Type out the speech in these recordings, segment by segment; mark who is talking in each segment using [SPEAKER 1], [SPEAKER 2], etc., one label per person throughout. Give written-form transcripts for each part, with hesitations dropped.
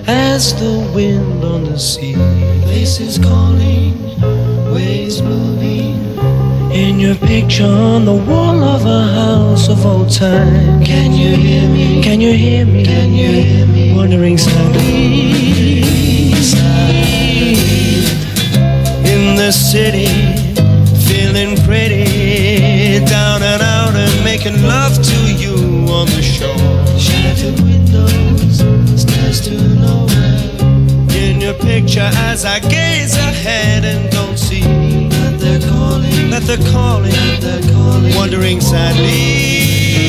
[SPEAKER 1] as the wind on the sea.
[SPEAKER 2] Faces calling, waves moving.
[SPEAKER 1] In your picture on the wall of a house of old time.
[SPEAKER 2] Can you hear me?
[SPEAKER 1] Can you hear me?
[SPEAKER 2] Can you hear me?
[SPEAKER 1] Wandering sadly in the city, feeling pretty, down and out and making love to you on the shore.
[SPEAKER 2] Shattered windows, stairs to nowhere.
[SPEAKER 1] In your picture as I gaze ahead and don't see
[SPEAKER 2] that they're calling,
[SPEAKER 1] that they're calling,
[SPEAKER 2] that they're calling,
[SPEAKER 1] wandering sadly.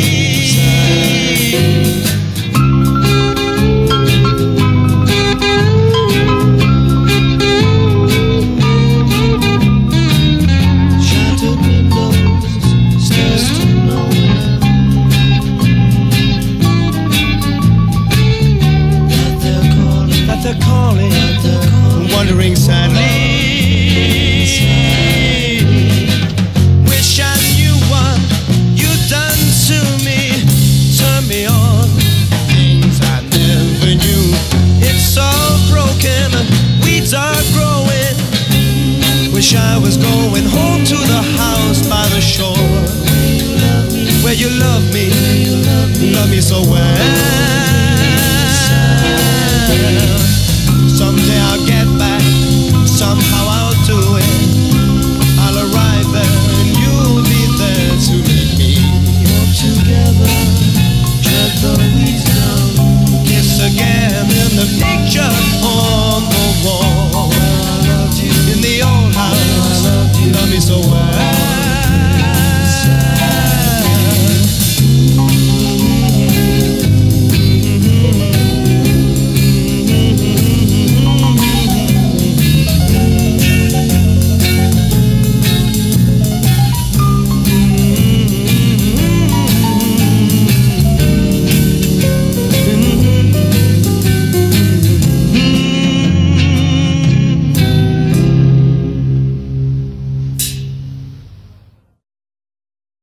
[SPEAKER 2] Shattered windows, stairs to nowhere. That they're calling,
[SPEAKER 1] That they're calling,
[SPEAKER 2] that they're calling,
[SPEAKER 1] wandering sadly. Wish I knew what you'd done to me. Turn me on things I never knew. It's all broken, weeds are growing. Wish I was going home to the house by the shore, where you love me, love me so well. Someday I'll get back, somehow I'll